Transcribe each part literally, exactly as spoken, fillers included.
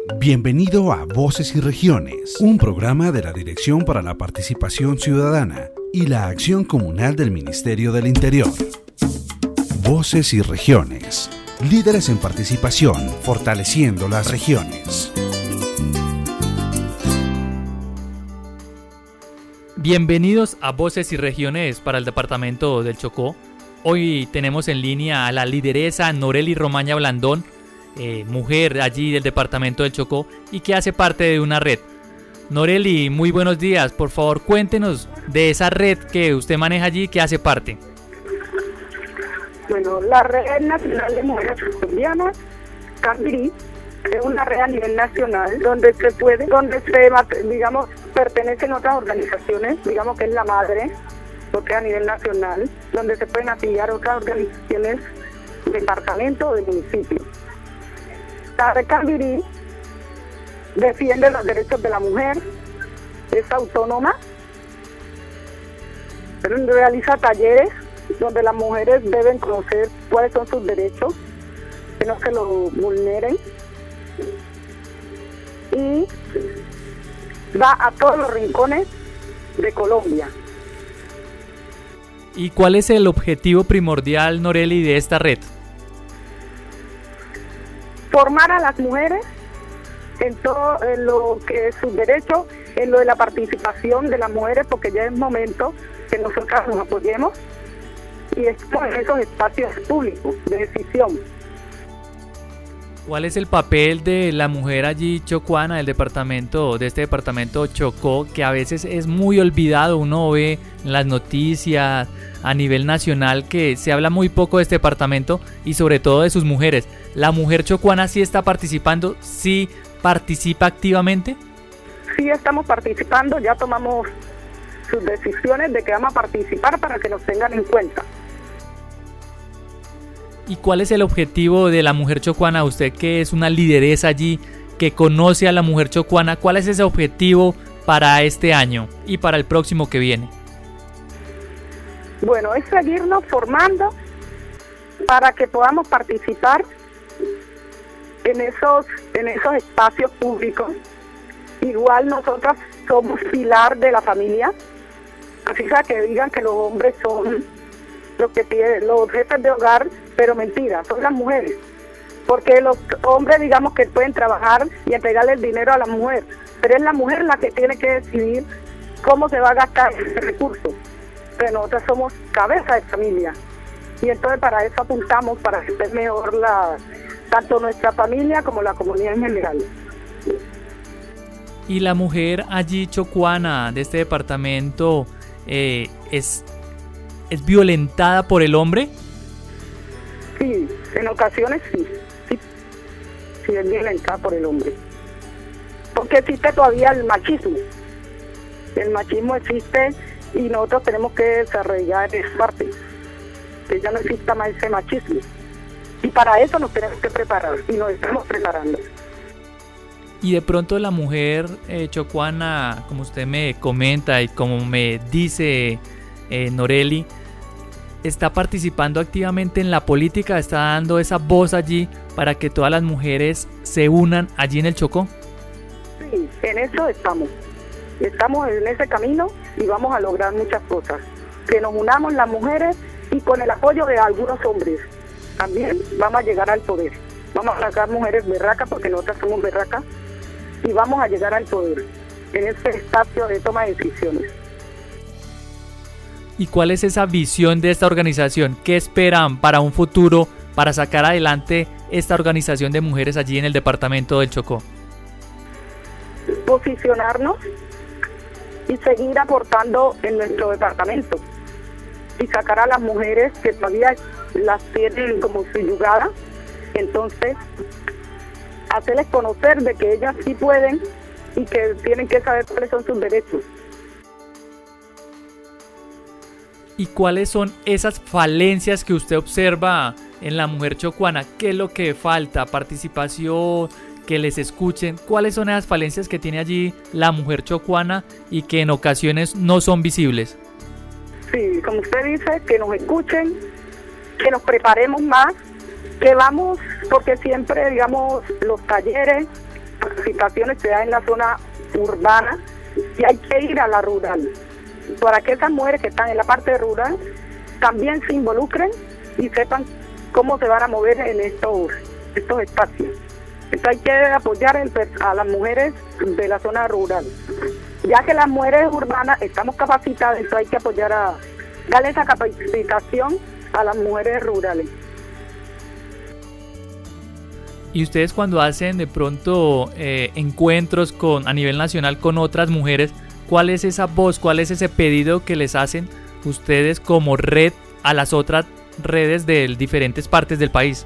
Bienvenido a Voces y Regiones, un programa de la Dirección para la Participación Ciudadana y la Acción Comunal del Ministerio del Interior. Voces y Regiones, líderes en participación, fortaleciendo las regiones. Bienvenidos a Voces y Regiones para el Departamento del Chocó. Hoy tenemos en línea a la lideresa Norely Romaña Blandón, eh, mujer allí del Departamento del Chocó y que hace parte de una red. Norely, muy buenos días. Por favor, cuéntenos de esa red que usted maneja allí, que hace parte. Bueno, la Red Nacional de Mujeres Colombianas, Cambirí, es una red a nivel nacional donde se puede, donde se, digamos, pertenecen otras organizaciones, digamos que es la madre, porque es a nivel nacional, donde se pueden afiliar otras organizaciones, departamento o de municipio. La Red Cambirí defiende los derechos de la mujer, es autónoma, pero realiza talleres donde las mujeres deben conocer cuáles son sus derechos, que no se los vulneren, y va a todos los rincones de Colombia. ¿Y cuál es el objetivo primordial, Norely, de esta red? Formar a las mujeres en todo en lo que es sus derechos, en lo de la participación de las mujeres, porque ya es momento que nosotras nos apoyemos y estamos en esos espacios públicos de decisión. ¿Cuál es el papel de la mujer allí chocuana del departamento, de este departamento Chocó, que a veces es muy olvidado? Uno ve en las noticias a nivel nacional que se habla muy poco de este departamento y sobre todo de sus mujeres. ¿La mujer chocuana sí está participando? ¿Sí participa activamente? Sí estamos participando, ya tomamos sus decisiones de que vamos a participar para que nos tengan en cuenta. ¿Y cuál es el objetivo de la mujer chocuana? Usted que es una lideresa allí, que conoce a la mujer chocuana, ¿cuál es ese objetivo para este año y para el próximo que viene? Bueno, es seguirnos formando para que podamos participar en esos, en esos espacios públicos. Igual nosotras somos pilar de la familia, así sea que digan que los hombres son los que tienen, los jefes de hogar, pero mentira, son las mujeres, porque los hombres digamos que pueden trabajar y entregarle el dinero a la mujer, pero es la mujer la que tiene que decidir cómo se va a gastar ese recurso, pero nosotros somos cabeza de familia, y entonces para eso apuntamos, para que esté mejor la, tanto nuestra familia como la comunidad en general. ¿Y la mujer allí chocuana de este departamento eh, es, es violentada por el hombre? Sí, en ocasiones sí, sí, sí es violentada por el hombre, porque existe todavía el machismo, el machismo existe y nosotros tenemos que desarrollar esa parte, que ya no exista más ese machismo, y para eso nos tenemos que preparar y nos estamos preparando. Y de pronto la mujer eh, chocuana, como usted me comenta y como me dice eh, Norely, está participando activamente en la política, está dando esa voz allí para que todas las mujeres se unan allí en el Chocó. Sí, en eso estamos. Estamos en ese camino y vamos a lograr muchas cosas. Que nos unamos las mujeres y con el apoyo de algunos hombres también vamos a llegar al poder. Vamos a sacar mujeres berracas porque nosotras somos berracas y vamos a llegar al poder en este espacio de toma de decisiones. ¿Y cuál es esa visión de esta organización? ¿Qué esperan para un futuro para sacar adelante esta organización de mujeres allí en el departamento del Chocó? Posicionarnos y seguir aportando en nuestro departamento y sacar a las mujeres que todavía las tienen como subyugadas, entonces hacerles conocer de que ellas sí pueden y que tienen que saber cuáles son sus derechos. ¿Y cuáles son esas falencias que usted observa en la mujer chocuana? ¿Qué es lo que falta? ¿Participación? ¿Que les escuchen? ¿Cuáles son esas falencias que tiene allí la mujer chocuana y que en ocasiones no son visibles? Sí, como usted dice, que nos escuchen, que nos preparemos más, que vamos, porque siempre, digamos, los talleres capacitaciones se dan en la zona urbana y hay que ir a la rural, para que esas mujeres que están en la parte rural también se involucren y sepan cómo se van a mover en estos, estos espacios. Entonces hay que apoyar el, a las mujeres de la zona rural. Ya que las mujeres urbanas estamos capacitadas, entonces hay que apoyar a darle esa capacitación a las mujeres rurales. Y ustedes cuando hacen de pronto eh, encuentros con a nivel nacional con otras mujeres, ¿cuál es esa voz, cuál es ese pedido que les hacen ustedes como red a las otras redes de diferentes partes del país?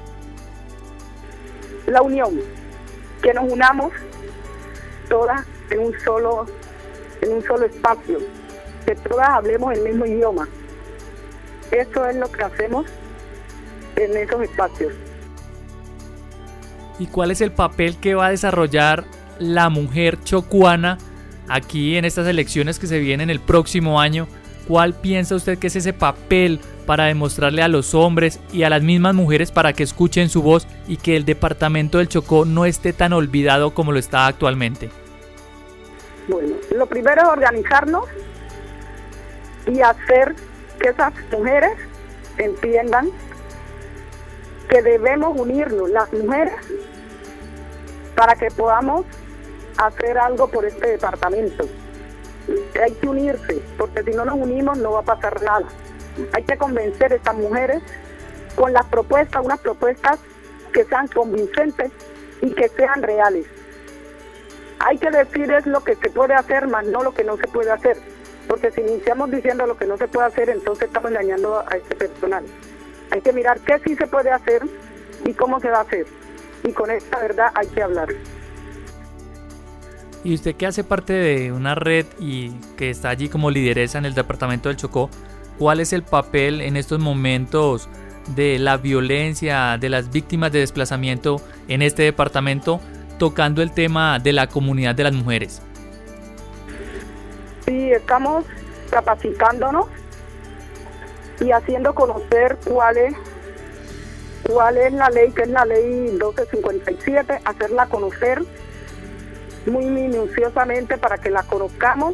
La unión, que nos unamos todas en un solo, en un solo espacio, que todas hablemos el mismo idioma. Eso es lo que hacemos en esos espacios. ¿Y cuál es el papel que va a desarrollar la mujer chocuana aquí en estas elecciones que se vienen el próximo año? ¿Cuál piensa usted que es ese papel para demostrarle a los hombres y a las mismas mujeres para que escuchen su voz y que el departamento del Chocó no esté tan olvidado como lo está actualmente? Bueno, lo primero es organizarnos y hacer que esas mujeres entiendan que debemos unirnos, las mujeres, para que podamos hacer algo por este departamento. Hay que unirse, porque si no nos unimos no va a pasar nada. Hay que convencer a estas mujeres con las propuestas, unas propuestas que sean convincentes y que sean reales. Hay que decir es lo que se puede hacer, más no lo que no se puede hacer, porque si iniciamos diciendo lo que no se puede hacer, entonces estamos engañando a este personal. Hay que mirar qué sí se puede hacer y cómo se va a hacer. Y con esta verdad hay que hablar. Y usted que hace parte de una red y que está allí como lideresa en el departamento del Chocó, ¿cuál es el papel en estos momentos de la violencia, de las víctimas de desplazamiento en este departamento, tocando el tema de la comunidad de las mujeres? Sí, estamos capacitándonos y haciendo conocer cuál es, cuál es la ley, que es la ley doce cincuenta y siete, hacerla conocer muy minuciosamente para que la conozcamos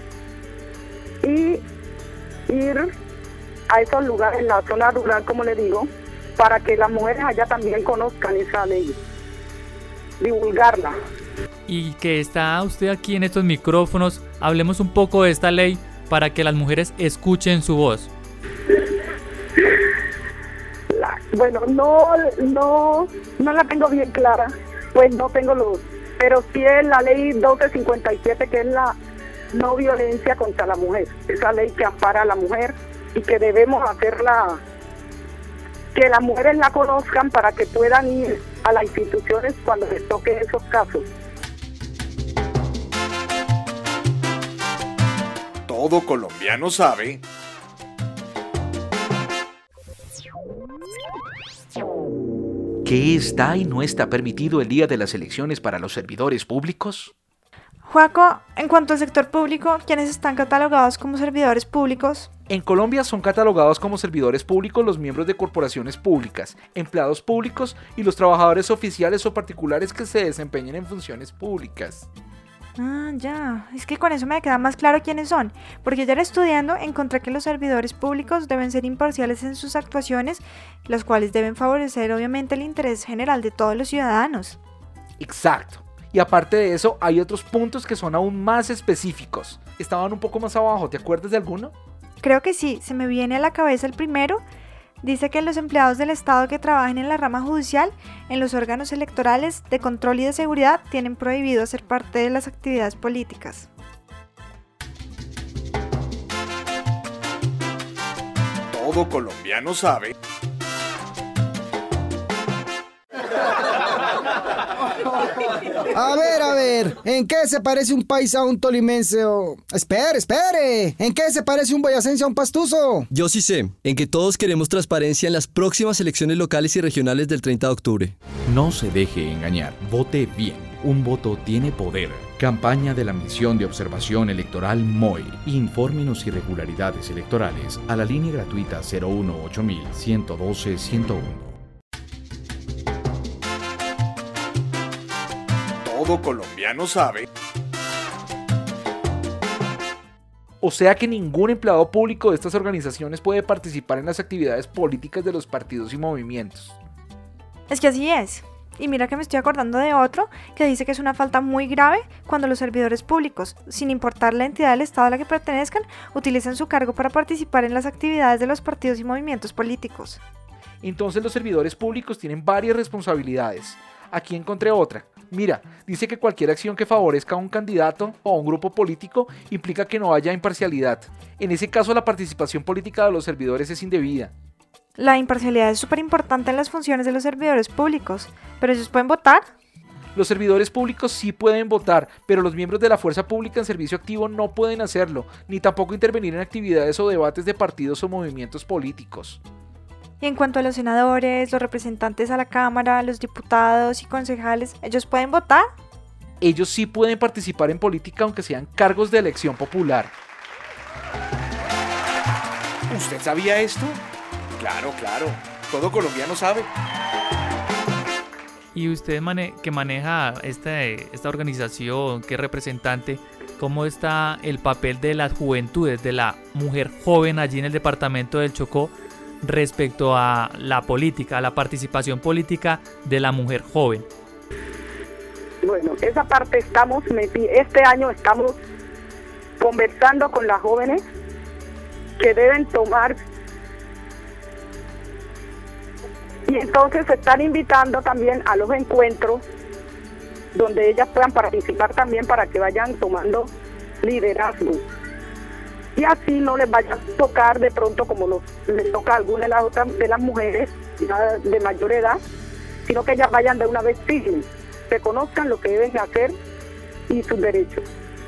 y ir a esos lugares, en la zona rural, como le digo, para que las mujeres allá también conozcan esa ley, divulgarla. Y que está usted aquí en estos micrófonos, hablemos un poco de esta ley para que las mujeres escuchen su voz. La, bueno, no, no, no la tengo bien clara, pues no tengo los, pero sí es la ley doce cincuenta y siete, que es la no violencia contra la mujer, esa ley que ampara a la mujer y que debemos hacerla, que las mujeres la conozcan para que puedan ir a las instituciones cuando les toque esos casos. Todo colombiano sabe. ¿Qué está y no está permitido el día de las elecciones para los servidores públicos? Joaco, en cuanto al sector público, ¿quiénes están catalogados como servidores públicos? En Colombia son catalogados como servidores públicos los miembros de corporaciones públicas, empleados públicos y los trabajadores oficiales o particulares que se desempeñen en funciones públicas. Ah, ya. Es que con eso me queda más claro quiénes son, porque ayer estudiando encontré que los servidores públicos deben ser imparciales en sus actuaciones, las cuales deben favorecer obviamente el interés general de todos los ciudadanos. Exacto. Y aparte de eso, hay otros puntos que son aún más específicos. Estaban un poco más abajo, ¿te acuerdas de alguno? Creo que sí, se me viene a la cabeza el primero. Dice que los empleados del Estado que trabajen en la rama judicial, en los órganos electorales, de control y de seguridad, tienen prohibido ser parte de las actividades políticas. Todo colombiano sabe. A ver, a ver, ¿en qué se parece un paisa a un tolimense o...? Espere, espere, ¿en qué se parece un boyacense a un pastuso? Yo sí sé, en que todos queremos transparencia en las próximas elecciones locales y regionales del treinta de octubre. No se deje engañar, vote bien. Un voto tiene poder. Campaña de la Misión de Observación Electoral M O E. Infórmenos irregularidades electorales a la línea gratuita cero uno ocho mil ciento doce ciento uno. todo colombiano sabe. O sea que ningún empleado público de estas organizaciones puede participar en las actividades políticas de los partidos y movimientos. Es que así es. Y mira que me estoy acordando de otro que dice que es una falta muy grave cuando los servidores públicos, sin importar la entidad del Estado a la que pertenezcan, utilizan su cargo para participar en las actividades de los partidos y movimientos políticos. Entonces los servidores públicos tienen varias responsabilidades. Aquí encontré otra. Mira, dice que cualquier acción que favorezca a un candidato o a un grupo político implica que no haya imparcialidad. En ese caso, la participación política de los servidores es indebida. La imparcialidad es súper importante en las funciones de los servidores públicos, pero ellos pueden votar. Los servidores públicos sí pueden votar, pero los miembros de la fuerza pública en servicio activo no pueden hacerlo, ni tampoco intervenir en actividades o debates de partidos o movimientos políticos. Y en cuanto a los senadores, los representantes a la Cámara, los diputados y concejales, ¿ellos pueden votar? Ellos sí pueden participar en política aunque sean cargos de elección popular. ¿Usted sabía esto? Claro, claro. Todo colombiano sabe. Y usted mane- que maneja esta, esta organización, que es representante, ¿cómo está el papel de las juventudes, de la mujer joven allí en el departamento del Chocó respecto a la política, a la participación política de la mujer joven? Bueno, esa parte estamos meti- este año estamos conversando con las jóvenes que deben tomar, y entonces se están invitando también a los encuentros donde ellas puedan participar también para que vayan tomando liderazgo. Y así no les vaya a tocar de pronto como los, les toca a alguna de las otras de las mujeres ya de mayor edad, sino que ellas vayan de una vez firmes, reconozcan lo que deben hacer y sus derechos.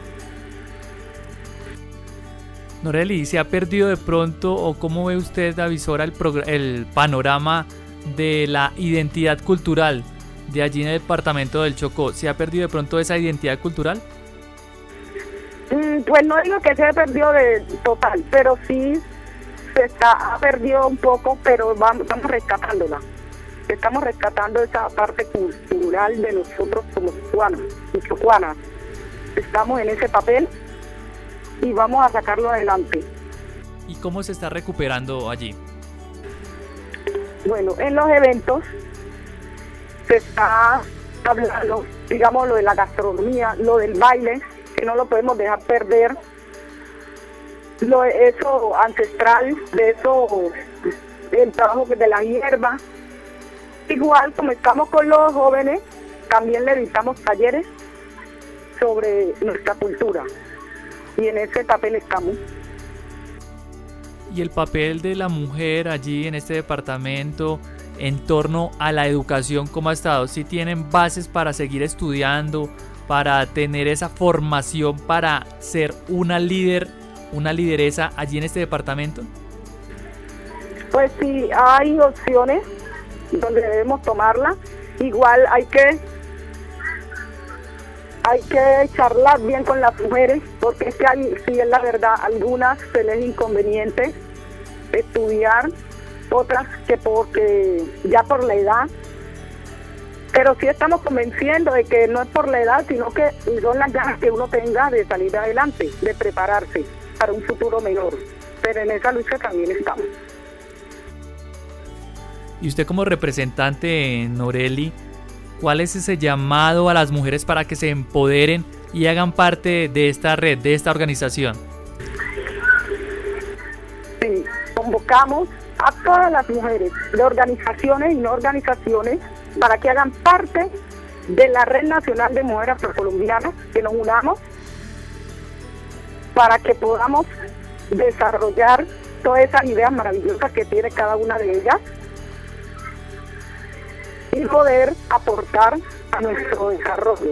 Norely, ¿se ha perdido de pronto o cómo ve usted, Davisora, el, el panorama de la identidad cultural de allí en el departamento del Chocó? ¿Se ha perdido de pronto esa identidad cultural? Mm, pues no digo que se haya perdido de total, pero sí se está ha perdido un poco, pero vamos, estamos rescatándola. Estamos rescatando esa parte cultural de nosotros como chocuanos y chocuanas. Estamos en ese papel y vamos a sacarlo adelante. ¿Y cómo se está recuperando allí? Bueno, en los eventos se está hablando, digamos, lo de la gastronomía, lo del baile, que no lo podemos dejar perder, lo de eso ancestral, de eso, el trabajo de la hierba. Igual, como estamos con los jóvenes, también le dictamos talleres sobre nuestra cultura. Y en ese papel estamos. ¿Y el papel de la mujer allí en este departamento en torno a la educación, cómo ha estado? ¿Sí tienen bases para seguir estudiando, para tener esa formación para ser una líder, una lideresa allí en este departamento? Pues sí, hay opciones donde debemos tomarla. Igual hay que hay que charlar bien con las mujeres, porque es que hay, sí es la verdad, algunas se les es inconveniente estudiar, otras que porque ya por la edad, pero sí estamos convenciendo de que no es por la edad, sino que son las ganas que uno tenga de salir adelante, de prepararse para un futuro mejor, pero en esa lucha también estamos. Y usted como representante, Norely, ¿cuál es ese llamado a las mujeres para que se empoderen y hagan parte de esta red, de esta organización? Sí, convocamos a todas las mujeres de organizaciones y no organizaciones para que hagan parte de la Red Nacional de Mujeres Afrocolombianas, que nos unamos para que podamos desarrollar todas esas ideas maravillosas que tiene cada una de ellas y poder aportar a nuestro desarrollo.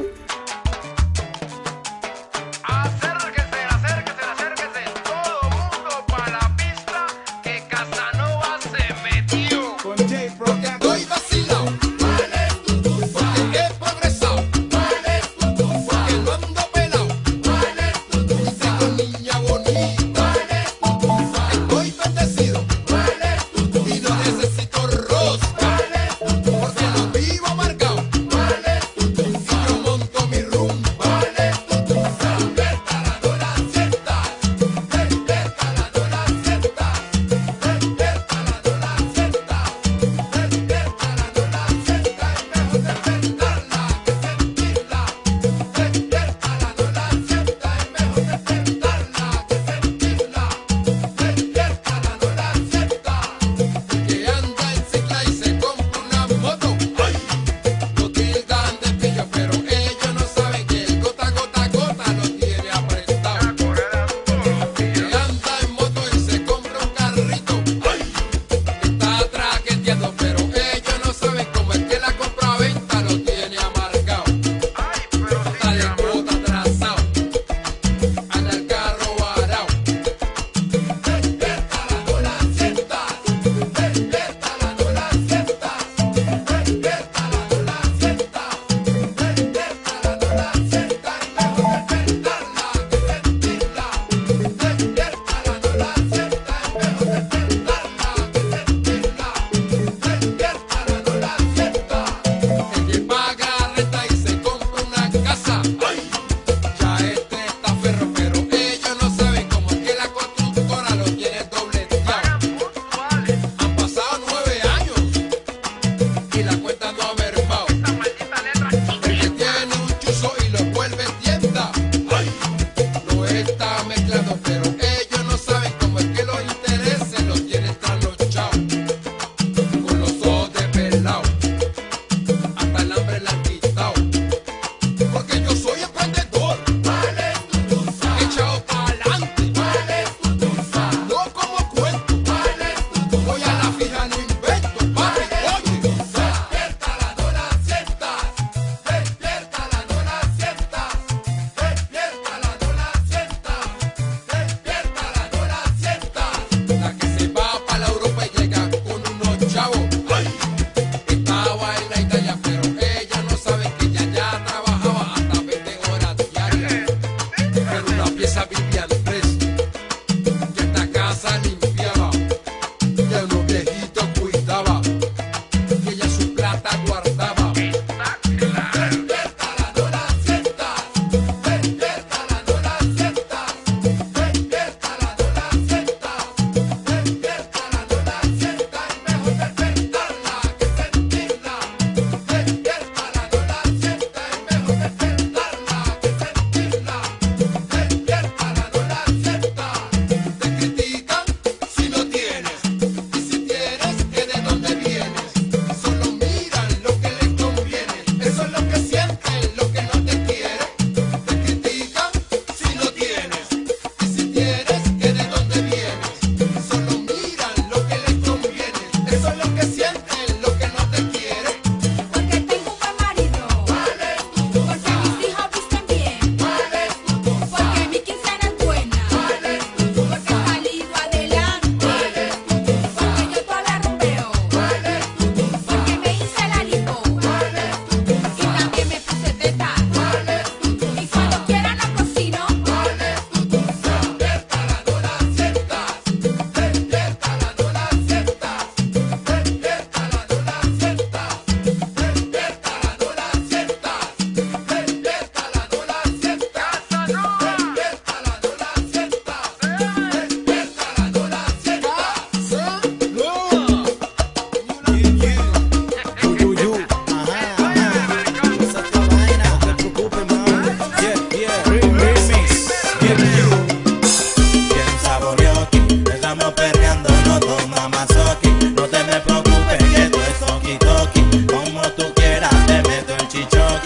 Acérquese, acérquese, acérquese, todo mundo para la pista que Casanova se metió. Con J Pro que estoy vacilado. ¿Cuál es tu tufa? Que he progresado. ¿Cuál es tu tufa? Que no ando pelado. ¿Cuál es tu tufa? Con niña bonita. ¿Cuál es tu tufa? Estoy bendecido. ¿Cuál es tu tufa? Y no necesito rosca. ¿Cuál es tu tufa? Porque lo vivo marcado. ¿Cuál es tu tufa? Y yo monto mi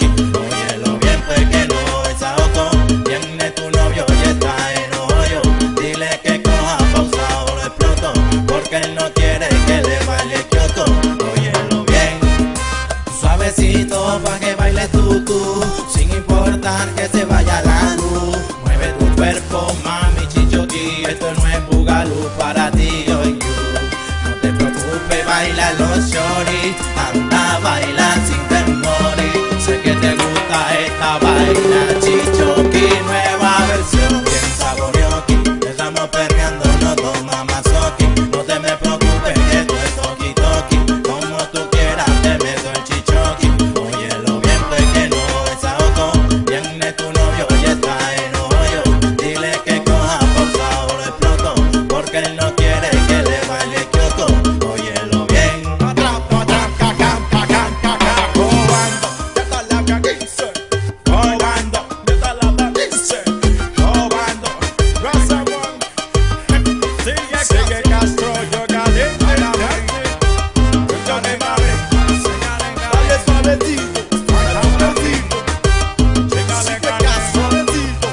Óyelo bien, pues que no es ahogo. Viene tu novio y está en hoyo. Dile que coja pausa o lo exploto, porque él no quiere que le baile choco. Óyelo bien, suavecito pa' que baile tú, tú, sin importar que se vaya la luz. Mueve tu cuerpo, mami, chichoqui, esto no es bugalú para ti, yo y you. No te preocupes, baila los shorty, anda, baila sin temores. Sé que te gusta esta vaina, chichoqui, nueva versión, bien saborioqui. Estamos perreando, no toma masoqui. No te me preocupes, esto es toqui toqui. Como tú quieras te meto el chichoqui. Óyelo bien, pues que no es ahogo. Viene tu novio y está en hoyo. Dile que coja pausa o lo exploto, porque él no quiere que le baile choco. Óyelo bien. Atrás, atrás, cacán, cacán, cacán. Cobando, desde la caquince. Cobando, desde la caquince. Cobando, raza one. Sigue, sigue Castro, yo gané. Yo gané, mami. Dale suavecito, dale suavecito. Sigue Castro, suavecito.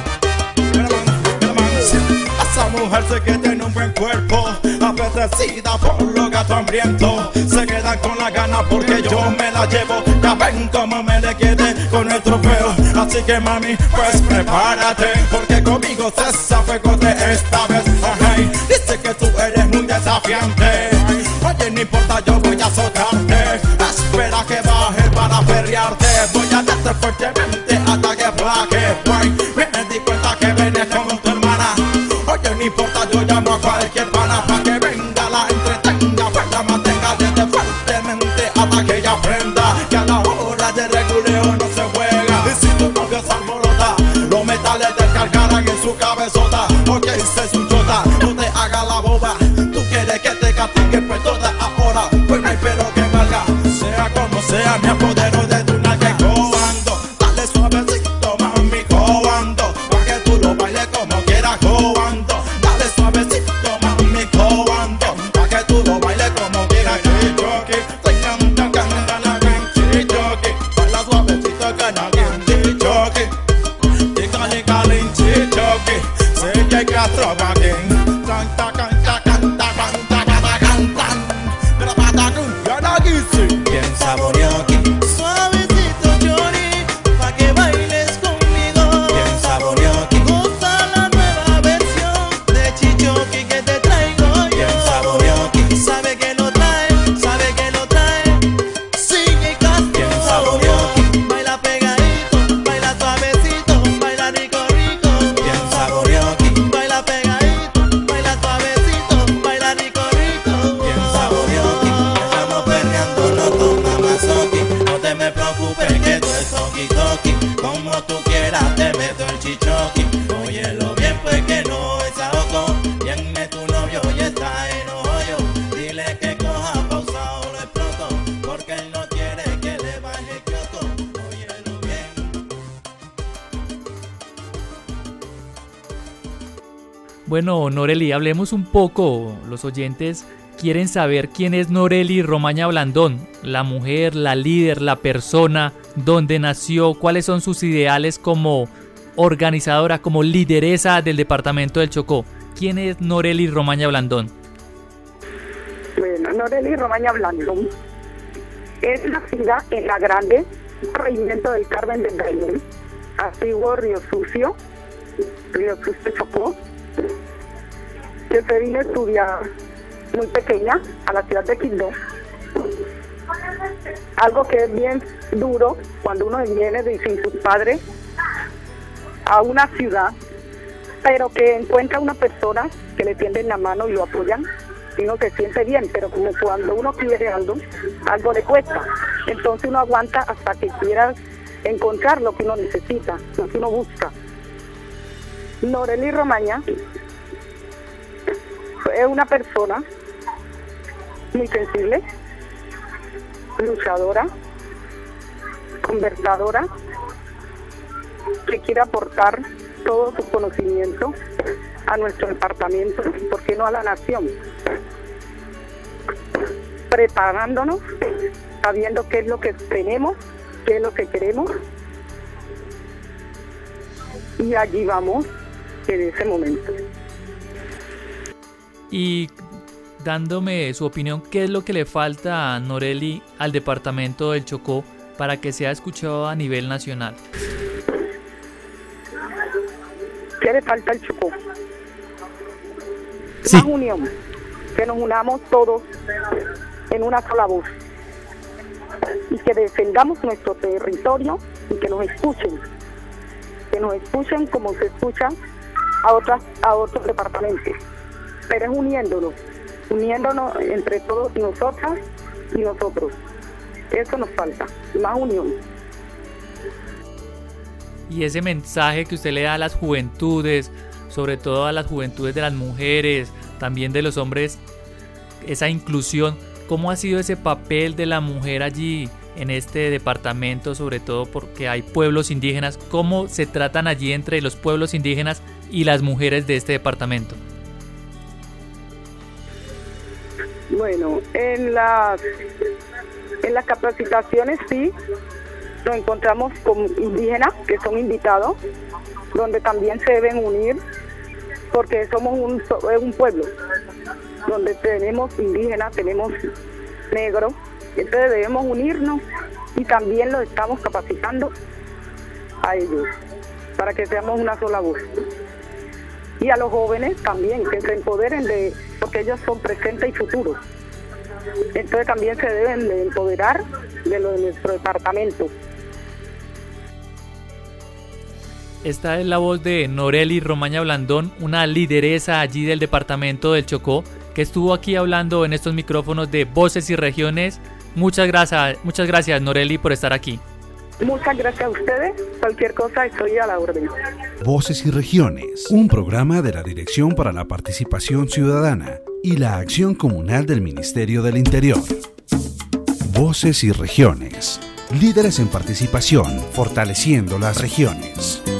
Esa mujer sé que tiene un buen cuerpo, apetecida por los gatos hambrientos. Se quedan con la gana porque yo me la llevo. Ya ven como me le quedé con el trofeo. Así que mami, pues prepárate, porque conmigo se sabe de esta vez. Ay, dice que tú eres muy desafiante. Oye, no importa, yo voy a azotarte. Espera que baje para perrearte. Voy a darte fuertemente hasta que plaque. Ay, me di cuenta que vienes con tu hermana. Oye, no importa, yo llamo a cualquier pana pa' que venga, la entretenga, pues la mantenga desde fuertemente hasta que ella aprenda que a la hora de reguleo no se juega. Y si tu novio se alborota, los metales descargarán en su cabezota. Porque se su chota, no te haga la boba. Tú quieres que te castigue, pues toda ahora, pues no hay pero que valga. Sea como sea, me apodero de tu nalga. Cobando, dale suavecito, mami, cobando, pa' que tú lo bailes como quieras. Cobando, dale suavecito, mami, cobando, pa' que tú lo bailes como quieras. Chichoqui, tengan, tengan, tengan, chichoqui, baila suavecito que nadie chichoqui. Ticali, cali, chichoqui, sé que hay Castro again. Canta, canta, canta, canta, canta, cantan. Pero para tú, ya no quise. Bien saborioqui, suavecito, chori, pa' que bailes conmigo. Bien saborioqui, goza la nueva versión de chichoqui que te traigo yo. Bien saborioqui, sabe que lo trae, sabe que lo trae. Sigue Castro. Bien saborioqui, baila pegadito, baila suavecito, baila rico rico. Bien saborioqui, baila pegadito, baila suavecito, baila rico rico. Bien saborioqui, estamos perreando, no toma masoqui. No te me preocupes que esto es toqui toqui. Como tú quieras te meto el chichoqui. Óyelo bien, pues que no es ahogo. Viene tu novio y está en hoyo. Dile que coja pausa o lo exploto, porque él no quiere que le baje choco. Óyelo bien. Bueno, Noreli, hablemos un poco. Los oyentes quieren saber quién es Noreli Romaña Blandón, la mujer, la líder, la persona, dónde nació, cuáles son sus ideales como organizadora, como lideresa del departamento del Chocó. ¿Quién es Noreli Romaña Blandón? Bueno, Noreli Romaña Blandón es nacida en La Grande, corregimiento del Carmen del Gailén, antiguo Río Sucio, Río Sucio Chocó, que se vino a estudiar muy pequeña a la ciudad de Quindó. Algo que es bien duro cuando uno viene de sin sus padres a una ciudad, pero que encuentra una persona que le tienden la mano y lo apoyan, y uno se siente bien, pero como cuando uno quiere algo, algo le cuesta. Entonces uno aguanta hasta que quiera encontrar lo que uno necesita, lo que uno busca. Noreli Romaña es una persona muy sensible, luchadora, conversadora, que quiere aportar todo su conocimiento a nuestro departamento, ¿por qué no a la nación? Preparándonos, sabiendo qué es lo que tenemos, qué es lo que queremos y allí vamos en ese momento. Y dándome su opinión, ¿qué es lo que le falta a Norely al departamento del Chocó para que sea escuchado a nivel nacional? ¿Qué le falta al Chocó? Sí. Más unión, que nos unamos todos en una sola voz y que defendamos nuestro territorio y que nos escuchen, que nos escuchen como se escuchan a otras a otros departamentos, pero es uniéndonos, uniéndonos entre todos nosotras y nosotros. Eso nos falta, más unión. Y ese mensaje que usted le da a las juventudes, sobre todo a las juventudes de las mujeres, también de los hombres, esa inclusión, ¿cómo ha sido ese papel de la mujer allí en este departamento, sobre todo porque hay pueblos indígenas? ¿Cómo se tratan allí entre los pueblos indígenas y las mujeres de este departamento? Bueno, en las en las capacitaciones sí nos encontramos con indígenas que son invitados, donde también se deben unir, porque somos un, un pueblo, donde tenemos indígenas, tenemos negros, entonces debemos unirnos y también los estamos capacitando a ellos, para que seamos una sola voz. Y a los jóvenes también, que se empoderen de, porque ellos son presente y futuro. Entonces también se deben de empoderar de lo de nuestro departamento. Esta es la voz de Norely Romaña Blandón, una lideresa allí del departamento del Chocó, que estuvo aquí hablando en estos micrófonos de Voces y Regiones. Muchas gracias, muchas gracias Norely por estar aquí. Muchas gracias a ustedes. Cualquier cosa estoy a la orden. Voces y Regiones, un programa de la Dirección para la Participación Ciudadana y la Acción Comunal del Ministerio del Interior. Voces y Regiones, líderes en participación, fortaleciendo las regiones.